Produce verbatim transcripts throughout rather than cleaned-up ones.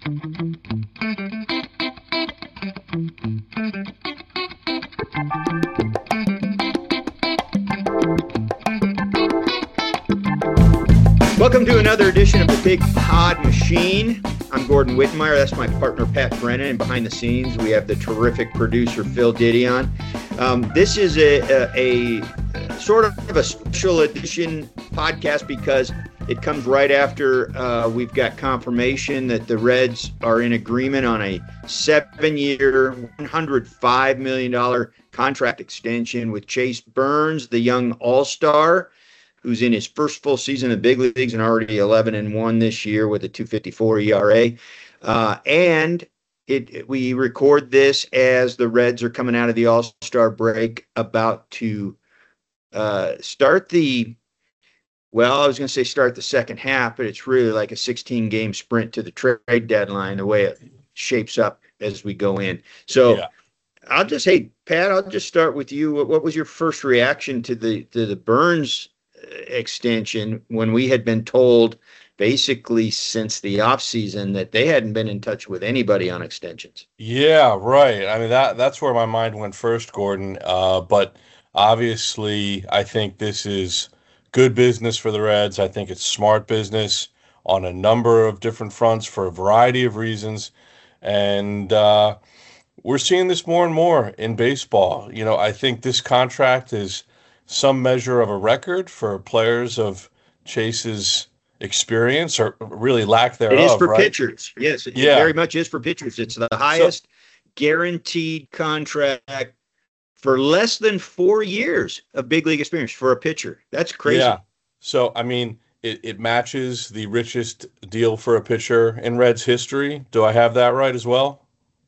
Welcome to another edition of the Big Pod Machine. I'm Gordon Wittenmeyer. That's my partner, Pat Brennan. And behind the scenes, we have the terrific producer, Phil Didion. Um, this is a, a, a sort of a special edition podcast because it comes right after uh, we've got confirmation that the Reds are in agreement on a seven-year, one hundred five million dollars contract extension with Chase Burns, the young all-star, who's in his first full season in the big leagues and already eleven and one this year with a two fifty-four E R A. Uh, and it, it we record this as the Reds are coming out of the All-Star break, about to uh, start the, well, I was going to say start the second half, but it's really like a sixteen-game sprint to the trade deadline, the way it shapes up as we go in. So yeah. I'll just, hey, Pat, I'll just start with you. What, what was your first reaction to the to the Burns extension when we had been told basically since the offseason that they hadn't been in touch with anybody on extensions? Yeah, right. I mean, that that's where my mind went first, Gordon. Uh, but obviously, I think this is good business for the Reds. I think it's smart business on a number of different fronts for a variety of reasons. And uh, we're seeing this more and more in baseball. You know, I think this contract is some measure of a record for players of Chase's experience, or really lack thereof. It is for right? pitchers. Yes, it yeah. very much is for pitchers. It's the highest so, guaranteed contract for less than four years of big league experience for a pitcher. That's crazy. Yeah. So, I mean, it, it matches the richest deal for a pitcher in Reds history. Do I have that right as well?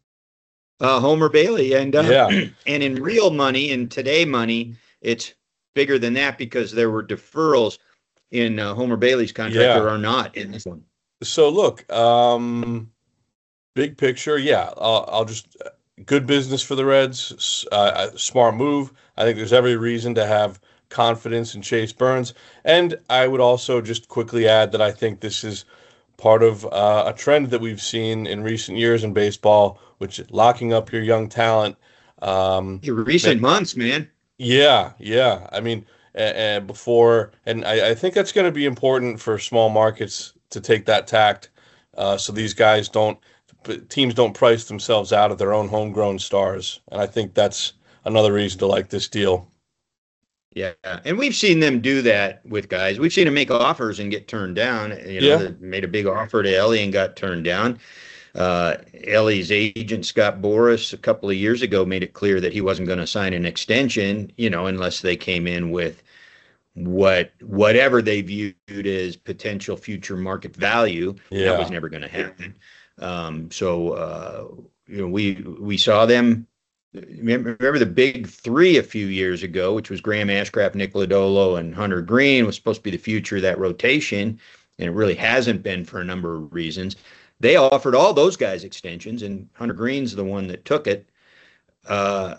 Uh, Homer Bailey. And, uh, yeah. and in real money, in today money, it's bigger than that because there were deferrals in uh, Homer Bailey's contract. Yeah. There are not in this one. So look, um, big picture, yeah, I'll, I'll just uh, good business for the Reds, uh, smart move. I think there's every reason to have confidence in Chase Burns, and I would also just quickly add that I think this is part of uh, a trend that we've seen in recent years in baseball, which is locking up your young talent. Um, your recent man, months, man. Yeah, yeah. I mean, uh, before, and I, I think that's going to be important for small markets to take that tact, uh, so these guys don't, teams don't price themselves out of their own homegrown stars. And I think that's another reason to like this deal. Yeah, and we've seen them do that with guys. We've seen them make offers and get turned down. You know, yeah. They made a big offer to Ellie and got turned down. Uh, Ellie's agent, Scott Boras, a couple of years ago made it clear that he wasn't going to sign an extension, you know, unless they came in with what whatever they viewed as potential future market value. Yeah. That was never going to happen. Um, so, uh, you know, we we saw them. Remember, remember the big three a few years ago, which was Graham Ashcraft, Nick Lodolo, and Hunter Green, was supposed to be the future of that rotation, and it really hasn't been for a number of reasons. They offered all those guys extensions, and Hunter Green's the one that took it, uh,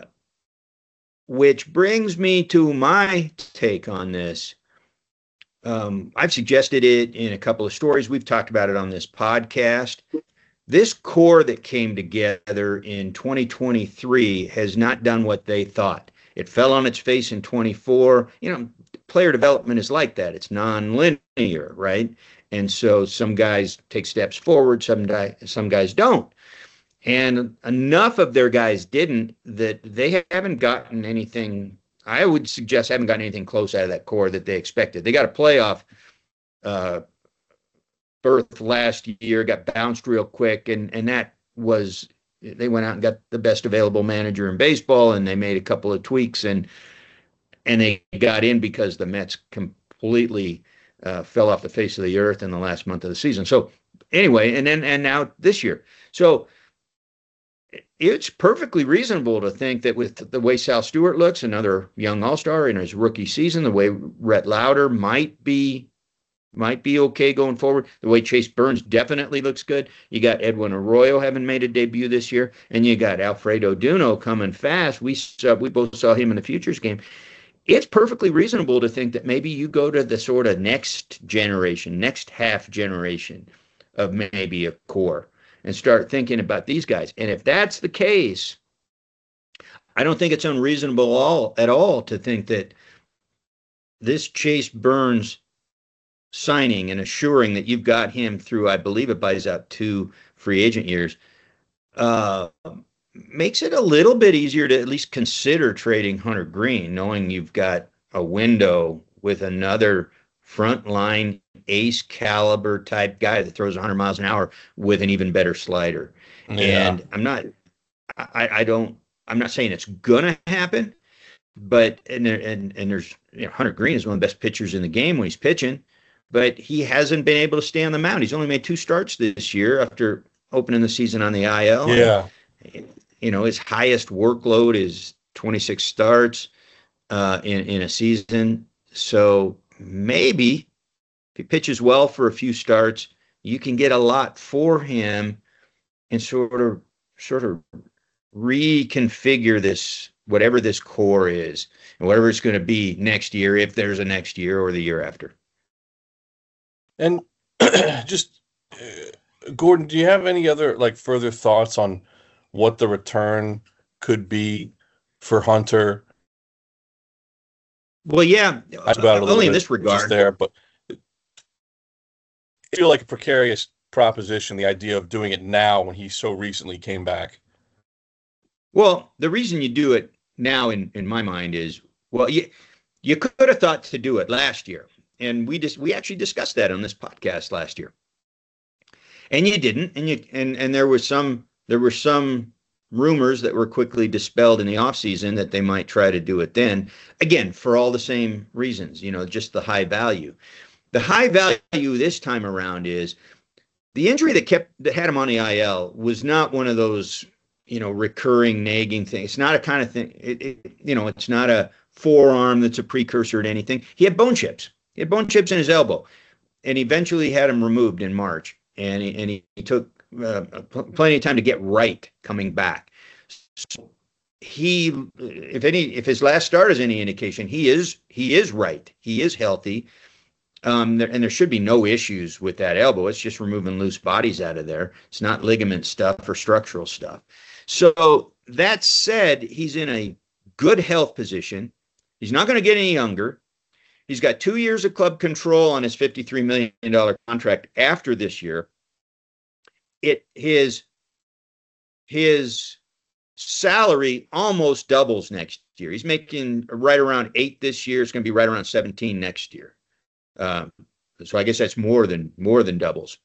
which brings me to my take on this. Um, I've suggested it in a couple of stories. We've talked about it on this podcast. This core that came together in twenty twenty-three has not done what they thought. It fell on its face in twenty-four. You know, player development is like that. It's non-linear, right? And so some guys take steps forward, some, di- some guys don't. And enough of their guys didn't that they haven't gotten anything, I would suggest, haven't gotten anything close out of that core that they expected. They got a playoff uh, berth last year, got bounced real quick, and, and that was, they went out and got the best available manager in baseball, and they made a couple of tweaks, and and they got in because the Mets completely Uh, fell off the face of the earth in the last month of the season. So anyway, and then and now this year. So it's perfectly reasonable to think that with the way Sal Stewart looks, another young all-star in his rookie season, the way Rhett Lauder might be might be okay going forward, the way Chase Burns definitely looks good. You got Edwin Arroyo having made a debut this year, and you got Alfredo Duno coming fast. We saw, we both saw him in the Futures game. It's perfectly reasonable to think that maybe you go to the sort of next generation, next half generation of maybe a core. and start thinking about these guys. And if that's the case, I don't think it's unreasonable all at all to think that this Chase Burns signing and assuring that you've got him through, I believe it buys out two free agent years, uh, makes it a little bit easier to at least consider trading Hunter Greene, knowing you've got a window with another frontline ace caliber type guy that throws one hundred miles an hour with an even better slider. Yeah. And I'm not, I, I don't, I'm not saying it's gonna happen, but and and and there's you know Hunter Greene is one of the best pitchers in the game when he's pitching, but he hasn't been able to stay on the mound. He's only made two starts this year after opening the season on the I L. Yeah. And, you know, his highest workload is twenty-six starts uh, in, in a season. So maybe if he pitches well for a few starts, you can get a lot for him and sort of sort of reconfigure this, whatever this core is, and whatever it's going to be next year, if there's a next year or the year after. And just, uh, Gordon, do you have any other, like, further thoughts on what the return could be for Hunter? Well, yeah, about it only in this regard. There, but I feel like a precarious proposition, the idea of doing it now when he so recently came back. Well, the reason you do it now, in, in my mind, is, well, you, you could have thought to do it last year. And we just, we actually discussed that on this podcast last year. And you didn't. And you, and, and there was some, there were some rumors that were quickly dispelled in the offseason that they might try to do it then. Again, for all the same reasons, you know, just the high value. The high value this time around is the injury that kept, that had him on the I L was not one of those, you know, recurring nagging things. It's not a kind of thing, it, it, you know, it's not a forearm that's a precursor to anything. He had bone chips. He had bone chips in his elbow, and eventually had them removed in March. And he, and he, he took uh, pl- plenty of time to get right coming back. So he, if any, if his last start is any indication, he is he is right. He is healthy, um, there, and there should be no issues with that elbow. It's just removing loose bodies out of there. It's not ligament stuff or structural stuff. So that said, he's in a good health position. He's not going to get any younger. He's got two years of club control on his fifty-three million dollars contract after this year. It his his salary almost doubles next year. He's making right around eight this year. It's going to be right around seventeen next year. Um, so I guess that's more than more than doubles.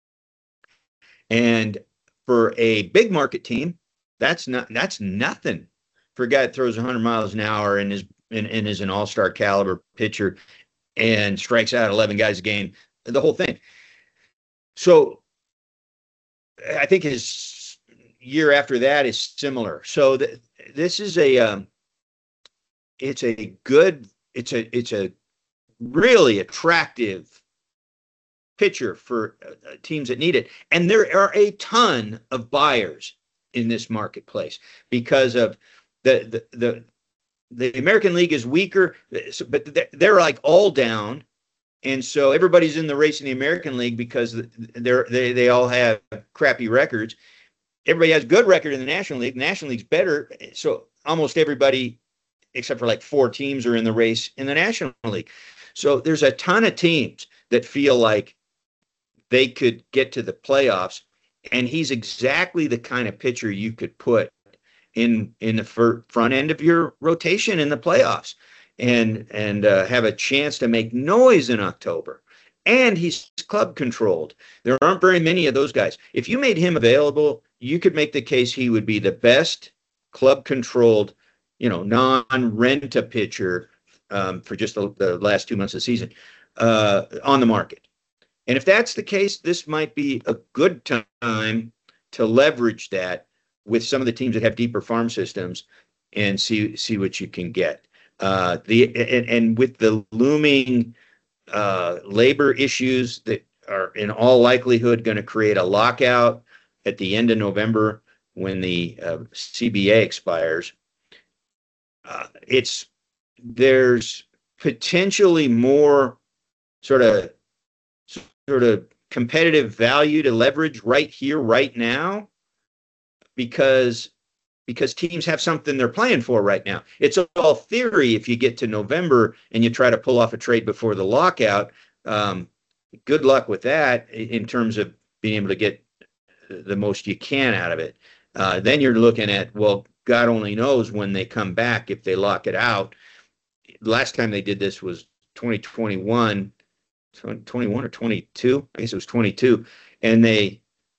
And for a big market team, that's not that's nothing for a guy that throws one hundred miles an hour and is and, and is an all-star caliber pitcher and strikes out eleven guys a game, the whole thing. So I think his year after that is similar. So th- this is a um, it's a good it's a it's a really attractive pitcher for uh, teams that need it, and there are a ton of buyers in this marketplace because of the the the, the American League is weaker, but they're like all down. And so everybody's in the race in the American League because they're, they they all have crappy records. Everybody has good record in the National League. The National League's better. So almost everybody, except for like four teams, are in the race in the National League. So there's a ton of teams that feel like they could get to the playoffs. And he's exactly the kind of pitcher you could put in in the fir- front end of your rotation in the playoffs. and and uh, have a chance to make noise in October. And he's club controlled. There aren't very many of those guys. If you made him available, you could make the case he would be the best club controlled, you know, non-rent-a pitcher um, for just the, the last two months of the season uh, on the market. And if that's the case, this might be a good time to leverage that with some of the teams that have deeper farm systems and see see what you can get. Uh, the and, and with the looming uh, labor issues that are in all likelihood going to create a lockout at the end of November when the uh, C B A expires, uh, it's there's potentially more sort of sort of competitive value to leverage right here, right now, because because teams have something they're playing for right now. It's all theory if you get to November and you try to pull off a trade before the lockout. Um, good luck with that in terms of being able to get the most you can out of it. Uh, then you're looking at, well, God only knows when they come back if they lock it out. Last time they did this was twenty twenty-one, twenty-one or twenty-two. I guess it was twenty-two. And they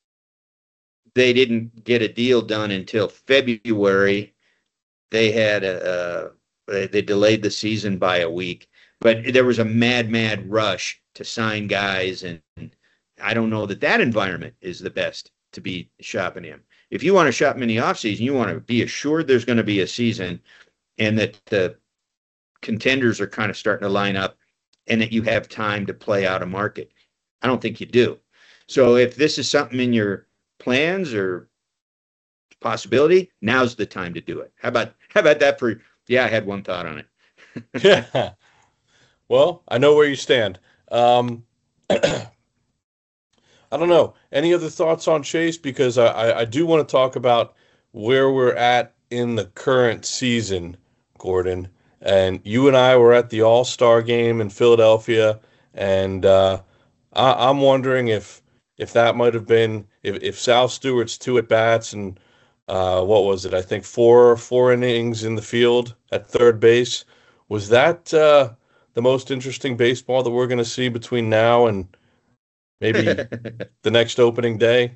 they didn't get a deal done until February. They had a, a they delayed the season by a week, but there was a mad, mad rush to sign guys, and I don't know that that environment is the best to be shopping in. If you want to shop in the offseason, you want to be assured there's going to be a season and that the contenders are kind of starting to line up and that you have time to play out a market. I don't think you do. So if this is something in your plans or possibility, now's the time to do it. How about how about that for yeah, I had one thought on it. Yeah. Well, I know where you stand. Um, I don't know. Any other thoughts on Chase? Because I, I, I do want to talk about where we're at in the current season, Gordon. And you and I were at the All-Star game in Philadelphia, and uh, I, I'm wondering if if that might have been if, if Sal Stewart's two at bats and uh, what was it? I think four four innings in the field at third base. Was that uh, the most interesting baseball that we're going to see between now and maybe the next opening day?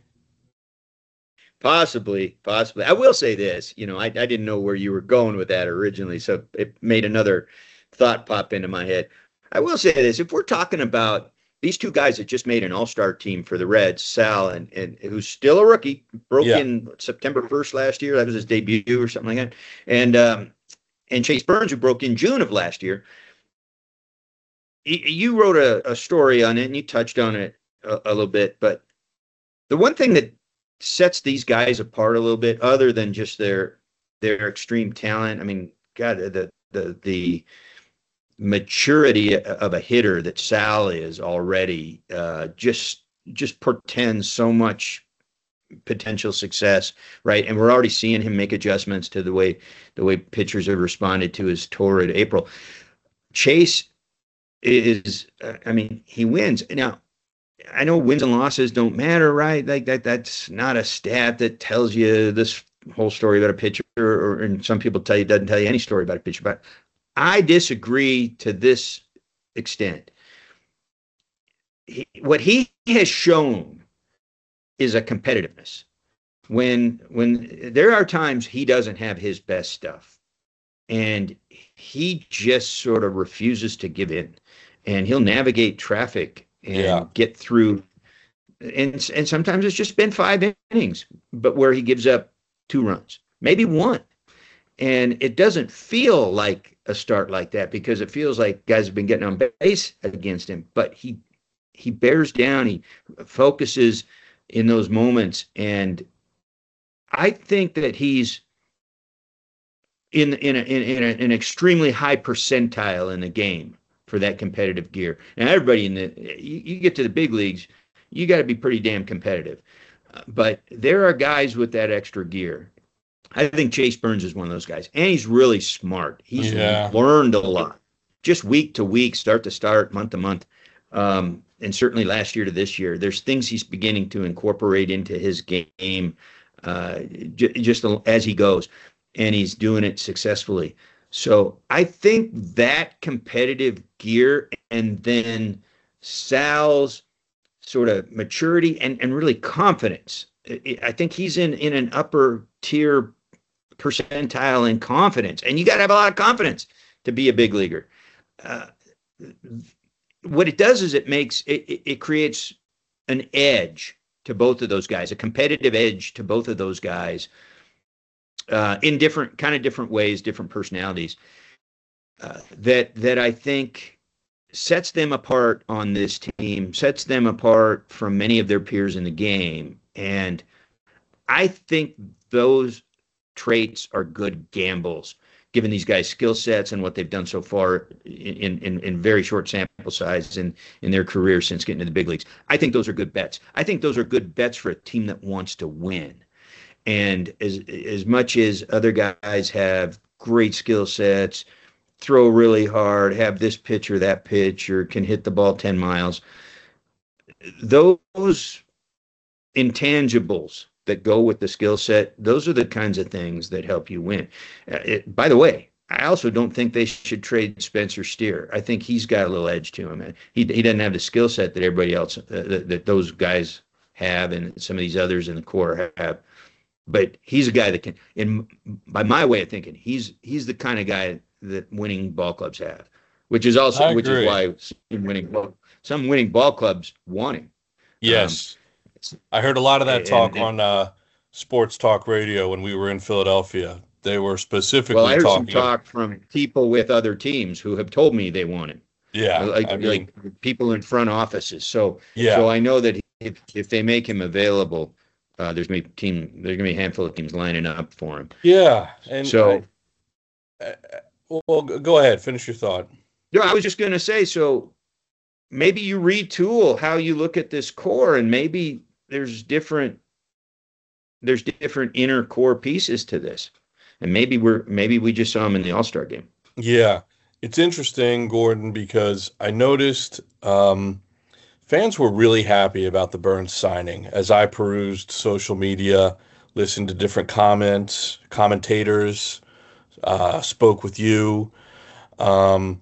Possibly, possibly. I will say this, you know, I, I didn't know where you were going with that originally, so it made another thought pop into my head. I will say this, if we're talking about these two guys that just made an all-star team for the Reds, Sal, and, and who's still a rookie, broke Yeah. in September first last year. That was his debut or something like that. And, um, and Chase Burns, who broke in June of last year. You wrote a, a story on it, and you touched on it a, a little bit, but the one thing that sets these guys apart a little bit, other than just their their extreme talent. I mean, God, the the the maturity of a hitter that Sal is already uh, just just portends so much potential success, right? And we're already seeing him make adjustments to the way the way pitchers have responded to his torrid April. Chase is, I mean, he wins now. I know wins and losses don't matter, right? Like that, that's not a stat that tells you this whole story about a pitcher, or, and some people tell you it doesn't tell you any story about a pitcher. But I disagree to this extent. He, what he has shown is a competitiveness. When when there are times he doesn't have his best stuff, and he just sort of refuses to give in, and he'll navigate traffic and Yeah. get through. And, and sometimes it's just been five innings, but where he gives up two runs, maybe one. And it doesn't feel like a start like that because it feels like guys have been getting on base against him, but he, he bears down, he focuses in those moments. And I think that he's in, in, a, in, in a, an extremely high percentile in the game for that competitive gear. And everybody in the, you, you get to the big leagues, you got to be pretty damn competitive. Uh, but there are guys with that extra gear. I think Chase Burns is one of those guys. And he's really smart. He's Yeah. learned a lot, just week to week, start to start, month to month. Um, and certainly last year to this year, there's things he's beginning to incorporate into his game uh, j- just as he goes. And he's doing it successfully. So I think that competitive gear, and then Sal's sort of maturity and, and really confidence. I think he's in, in an upper tier percentile in confidence. And you got to have a lot of confidence to be a big leaguer. Uh, what it does is it makes, it, it creates an edge to both of those guys, a competitive edge to both of those guys. Uh, in different kind of different ways, different personalities, uh, that that I think sets them apart on this team, sets them apart from many of their peers in the game. And I think those traits are good gambles. given these guys skill sets and what they've done so far in, in, in very short sample size in, in their career since getting to the big leagues. I think those are good bets. I think those are good bets for a team that wants to win. And as as much as other guys have great skill sets, throw really hard, have this pitch or that pitch, or can hit the ball ten miles, those intangibles that go with the skill set, those are the kinds of things that help you win. Uh, it, by the way, I also don't think they should trade Spencer Steer. I think he's got a little edge to him. He he doesn't have the skill set that everybody else, uh, that, that those guys have, and some of these others in the core have. But he's a guy that can, in by my way of thinking, he's he's the kind of guy that winning ball clubs have, which is also which is why some winning some winning ball clubs want him. Yes, um, I heard a lot of that talk and, and, on uh, Sports Talk Radio when we were in Philadelphia. They were specifically well, I heard talking some talk of, from people with other teams who have told me they want him. Yeah, like, I mean, like people in front offices. So yeah, so I know that if if they make him available. Uh, there's gonna be team. There's gonna be a handful of teams lining up for him. Yeah, and so, I, I, well, go ahead. Finish your thought. No, I was just gonna say. So maybe you retool how you look at this core, and maybe there's different. There's different inner core pieces to this, and maybe we're maybe we just saw them in the All-Star game. Yeah, it's interesting, Gordon, because I noticed. Um, Fans were really happy about the Burnes signing. As I perused social media, listened to different comments, commentators, uh, spoke with you. Um,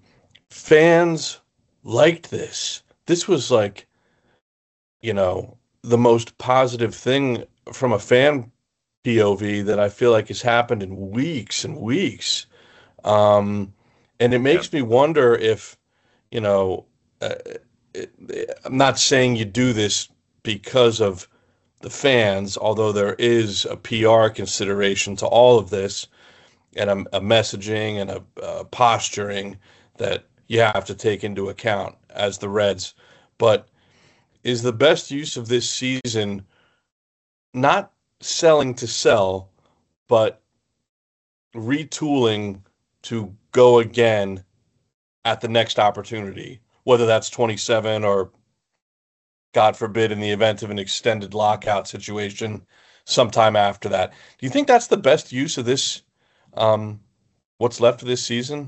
fans liked this. This was like, you know, the most positive thing from a fan P O V that I feel like has happened in weeks and weeks. Um, and it makes yeah. me wonder if, you know, uh, I'm not saying you do this because of the fans, although there is a P R consideration to all of this and a, a messaging and a, a posturing that you have to take into account as the Reds. But is the best use of this season not selling to sell, but retooling to go again at the next opportunity? Whether that's twenty-seven or, God forbid, in the event of an extended lockout situation, sometime after that. Do you think that's the best use of this, um, what's left of this season?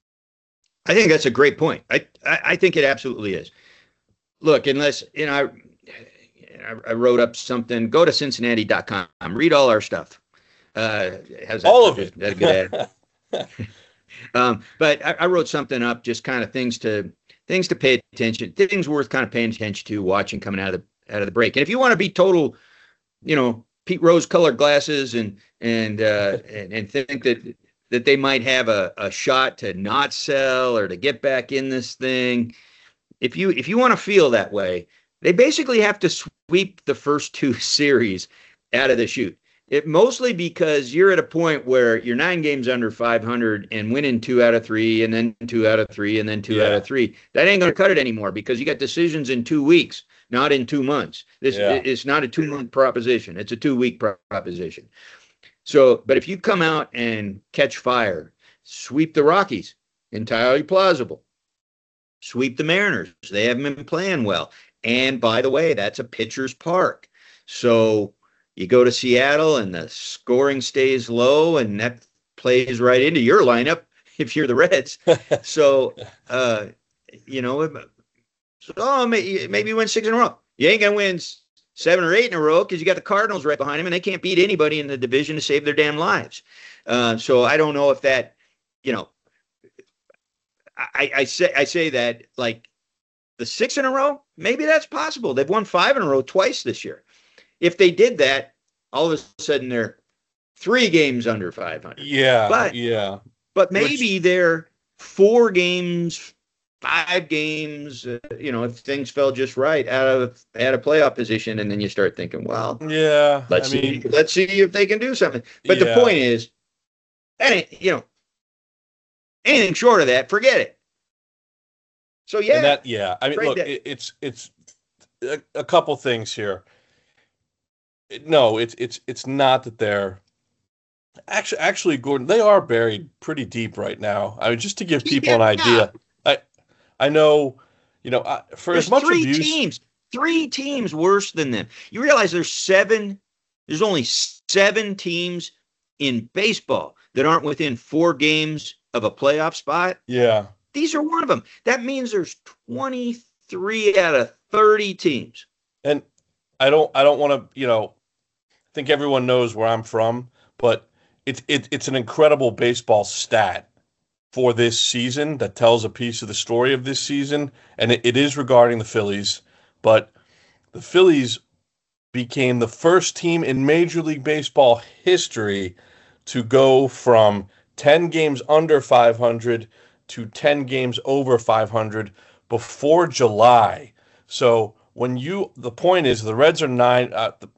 I think that's a great point. I, I, I think it absolutely is. Look, unless, you know, I, I wrote up something, go to Cincinnati dot com, read all our stuff. Uh, how's that? All of it. That's a good ad. um, but I, I wrote something up, just kind of things to, Things to pay attention, things worth kind of paying attention to, watching coming out of the out of the break. And if you want to be total, you know, Pete Rose colored glasses and and uh, and, and think that that they might have a, a shot to not sell or to get back in this thing, if you if you want to feel that way, they basically have to sweep the first two series out of the chute. It mostly because you're at a point where you're nine games under five hundred and winning two out of three, and then two out of three, and then two yeah. out of three. That ain't going to cut it anymore because you got decisions in two weeks, not in two months. This yeah. It's not a two-month proposition. It's a two-week proposition. So, but if you come out and catch fire, sweep the Rockies, entirely plausible. Sweep the Mariners. They haven't been playing well. And by the way, that's a pitcher's park. So you go to Seattle and the scoring stays low, and that plays right into your lineup if you're the Reds. so, uh, you know, so, oh, maybe, maybe you win six in a row. You ain't going to win seven or eight in a row because you got the Cardinals right behind them, and they can't beat anybody in the division to save their damn lives. Uh, so I don't know if that, you know, I, I say I say that like the six in a row, maybe that's possible. They've won five in a row twice this year. If they did that, all of a sudden they're three games under five hundred. Yeah, but, yeah. But maybe Which, they're four games, five games, uh, you know, if things fell just right out of out of playoff position, and then you start thinking, well, yeah, let's I see, mean, let's see if they can do something. But yeah. the point is, that ain't, you know, anything short of that, forget it. So yeah, and that yeah. I mean, look, it, it's it's a, a couple things here. No, it's it's it's not that they're Actually, actually, Gordon, they are buried pretty deep right now. I mean, just to give people an Yeah, idea, I I know, you know, I, for as there's much three abuse, teams, three teams worse than them. You realize there's seven, there's only seven teams in baseball that aren't within four games of a playoff spot. yeah, These are one of them. That means there's twenty-three out of thirty teams. and I don't I don't want to, you know, I think everyone knows where I'm from, but it's it, it's an incredible baseball stat for this season that tells a piece of the story of this season, and it, it is regarding the Phillies, but the Phillies became the first team in Major League Baseball history to go from ten games under five hundred to ten games over five hundred before July. So when you, the point is the Reds are nine. Uh, the,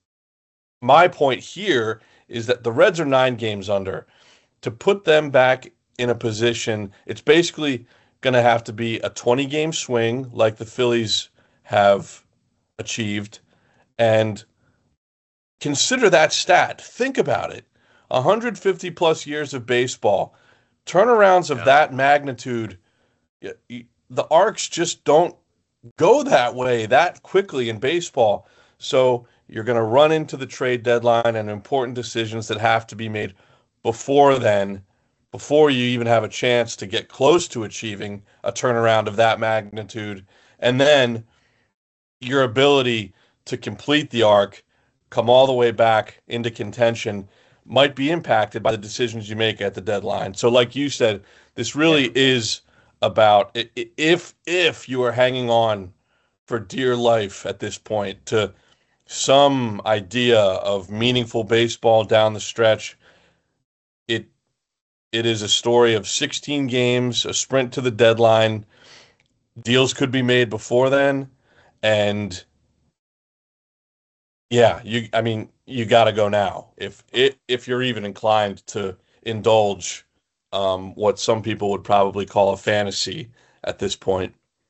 my point here is that the Reds are nine games under. To put them back in a position, it's basically going to have to be a twenty game swing like the Phillies have achieved. And consider that stat. Think about it. one hundred fifty plus years of baseball, turnarounds of Yeah. that magnitude, the arcs just don't go that way that quickly in baseball. So you're going to run into the trade deadline and important decisions that have to be made before then, before you even have a chance to get close to achieving a turnaround of that magnitude. And then your ability to complete the arc, come all the way back into contention, might be impacted by the decisions you make at the deadline. So like you said, this really Yeah. is about if if you are hanging on for dear life at this point to some idea of meaningful baseball down the stretch, it it is a story of sixteen games, a sprint to the deadline. Deals could be made before then, and yeah, you I mean, you got to go now if if if you're even inclined to indulge um, what some people would probably call a fantasy at this point.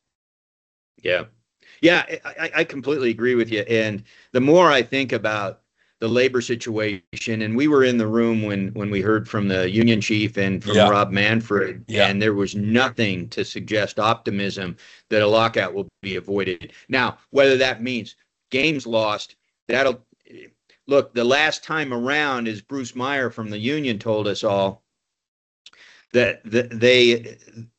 Yeah. Yeah, I, I completely agree with you. And the more I think about the labor situation, and we were in the room when when we heard from the union chief and from Yeah, Rob Manfred, yeah, and there was nothing to suggest optimism that a lockout will be avoided. Now, whether that means games lost, that'll look, the last time around, as Bruce Meyer from the union told us all, that, that they,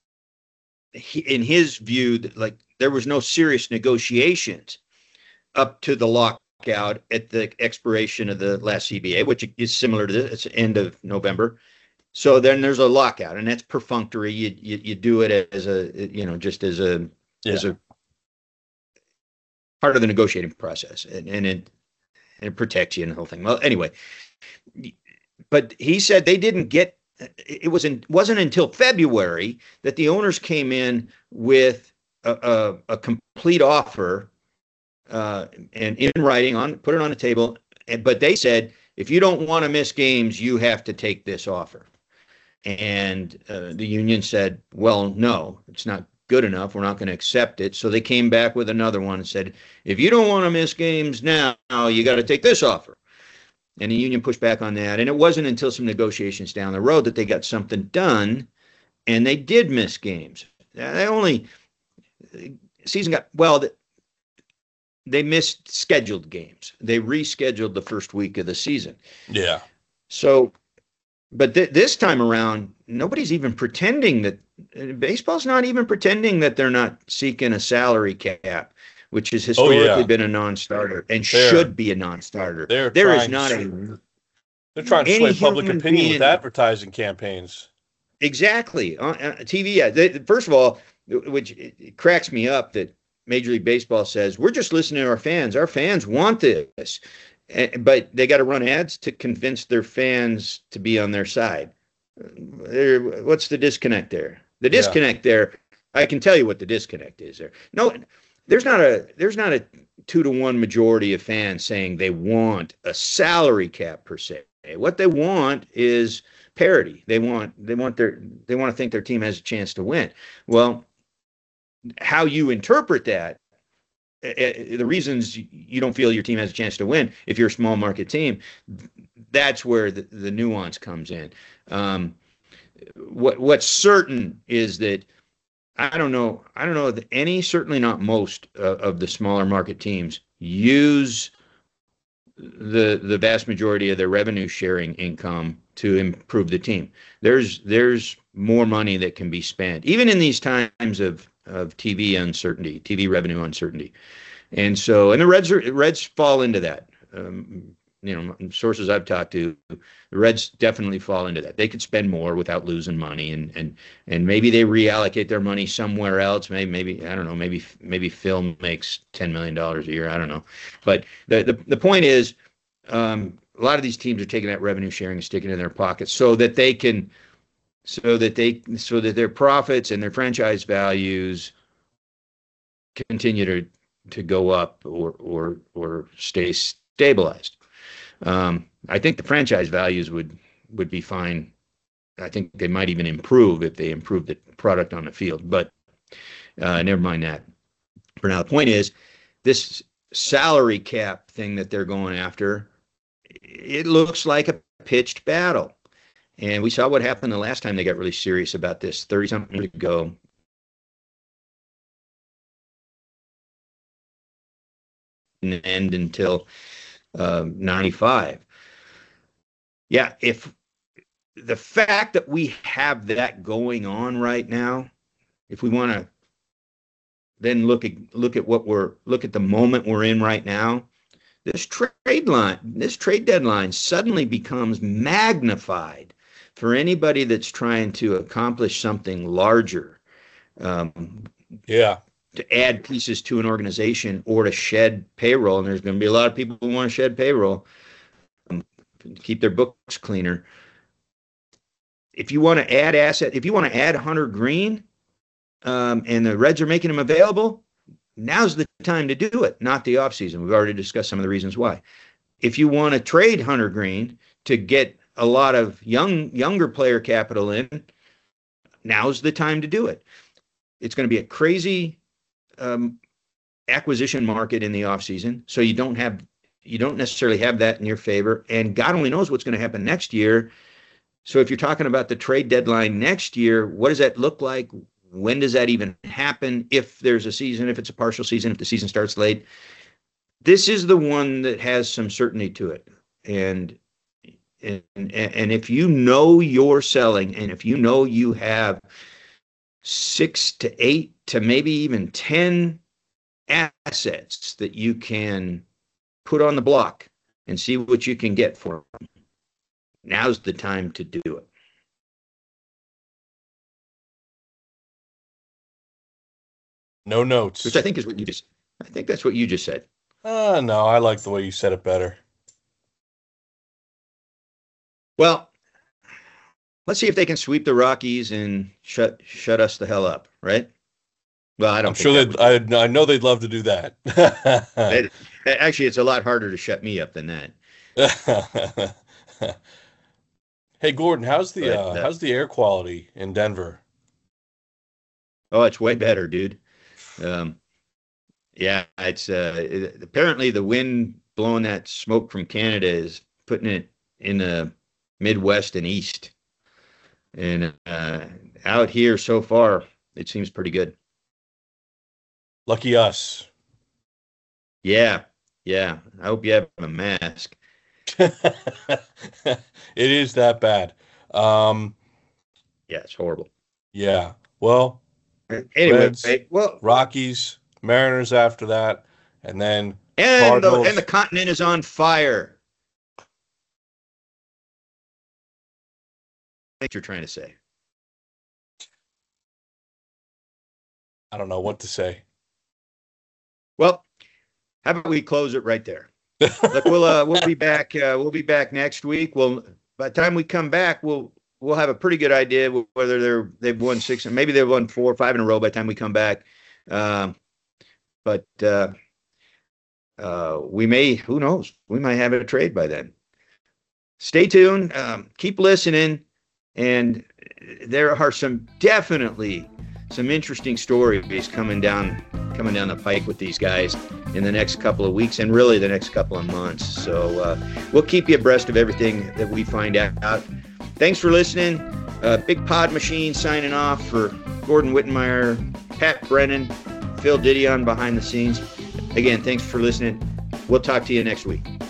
he, in his view, that, like, there was no serious negotiations up to the lockout at the expiration of the last C B A, which is similar to this. It's the end of November. So then there's a lockout, and that's perfunctory. You you, you do it as a, you know, just as a yeah. as a part of the negotiating process, and, and it and it protects you and the whole thing. Well, anyway, but he said they didn't get. It wasn't wasn't until February that the owners came in with a, a, a complete offer, uh, and in writing, on put it on the table. And, but they said, if you don't want to miss games, you have to take this offer. And uh, the union said, well, no, it's not good enough. We're not going to accept it. So they came back with another one and said, if you don't want to miss games now, you got to take this offer. And the union pushed back on that. And it wasn't until some negotiations down the road that they got something done, and they did miss games. They only season got well. They missed scheduled games. They rescheduled the first week of the season. Yeah. So, but th- this time around, nobody's even pretending that baseball's not even pretending that they're not seeking a salary cap, which has historically oh, yeah. been a non-starter and they're, should be a non-starter. There is not to, a. They're trying to sway public opinion being, with advertising campaigns. Exactly. On, on T V, yeah. They, first of all, which it cracks me up that Major League Baseball says, we're just listening to our fans. Our fans want this. But they got to run ads to convince their fans to be on their side. What's the disconnect there? The disconnect yeah. there, I can tell you what the disconnect is there. No, there's not a there's not a two to one majority of fans saying they want a salary cap per se. What they want is parity. They want they want their they want to think their team has a chance to win. Well, how you interpret that, the reasons you don't feel your team has a chance to win if you're a small market team, that's where the, the nuance comes in. Um, what what's certain is that I don't know. I don't know that any, certainly not most uh, of the smaller market teams use the the vast majority of their revenue sharing income to improve the team. There's there's more money that can be spent, even in these times of of T V uncertainty, T V revenue uncertainty. And so, and the Reds are, Reds fall into that. Um, you know, sources I've talked to, the Reds definitely fall into that. They could spend more without losing money, and and and maybe they reallocate their money somewhere else. Maybe maybe I don't know. Maybe maybe Phil makes ten million dollars a year. I don't know. But the the the point is, um, a lot of these teams are taking that revenue sharing and sticking it in their pockets so that they can, so that they so that their profits and their franchise values continue to to go up or or or stay stabilized. Um, I think the franchise values would would be fine. I think they might even improve if they improve the product on the field. But uh, never mind that. For now, the point is this salary cap thing that they're going after. It looks like a pitched battle, and we saw what happened the last time they got really serious about this thirty something years ago. End until uh, ninety-five. Yeah, if the fact that we have that going on right now, if we want to then look at look at what we're look at the moment we're in right now, this trade line, this trade deadline suddenly becomes magnified for anybody that's trying to accomplish something larger. Um, yeah. To add pieces to an organization or to shed payroll. And there's going to be a lot of people who want to shed payroll, um, to keep their books cleaner. If you want to add asset, if you want to add Hunter Green, um, and the Reds are making him available, now's the time to do it, not the offseason. We've already discussed some of the reasons why. If you want to trade Hunter Green to get a lot of young younger player capital in, now's the time to do it. It's going to be a crazy Um, acquisition market in the offseason, so you don't have you don't necessarily have that in your favor, and God only knows what's going to happen next year. So if you're talking about the trade deadline next year, what does that look like? When does that even happen? If there's a season, if it's a partial season, if the season starts late, this is the one that has some certainty to it. And and and if you know you're selling, and if you know you have six to eight to maybe even ten assets that you can put on the block and see what you can get for them, now's the time to do it. No notes. Which I think is what you just, I think that's what you just said. Uh, no, I like the way you said it better. Well, let's see if they can sweep the Rockies and shut shut us the hell up, right? Well, I don't. I'm sure that I I know they'd love to do that. it, actually, it's a lot harder to shut me up than that. Hey, Gordon, how's the But, uh, uh, how's the air quality in Denver? Oh, it's way better, dude. Um, yeah, it's uh, it, apparently the wind blowing that smoke from Canada is putting it in the Midwest and East. And uh, out here so far, it seems pretty good. Lucky us. Yeah, yeah. I hope you have a mask. It is that bad. Um, Yeah, it's horrible. yeah. Well, Anyway, Reds, well, Rockies, Mariners after that, and then and the, Cardinals. and the continent is on fire. What you're trying to say? I don't know what to say. Well, how about we close it right there? Look, we'll uh, we'll be back. Uh, we'll be back next week. We'll by the time we come back, we'll we'll have a pretty good idea whether they're they've won six and maybe they've won four or five in a row by the time we come back. Um, but uh, uh, we may, who knows? We might have a trade by then. Stay tuned. Um, keep listening, and there are some definitely some interesting stories coming down coming down the pike with these guys in the next couple of weeks and really the next couple of months. So uh, we'll keep you abreast of everything that we find out. Thanks for listening. Uh, Big Pod Machine signing off for Gordon Wittenmeyer, Pat Brennan, Phil Didion behind the scenes. Again, thanks for listening. We'll talk to you next week.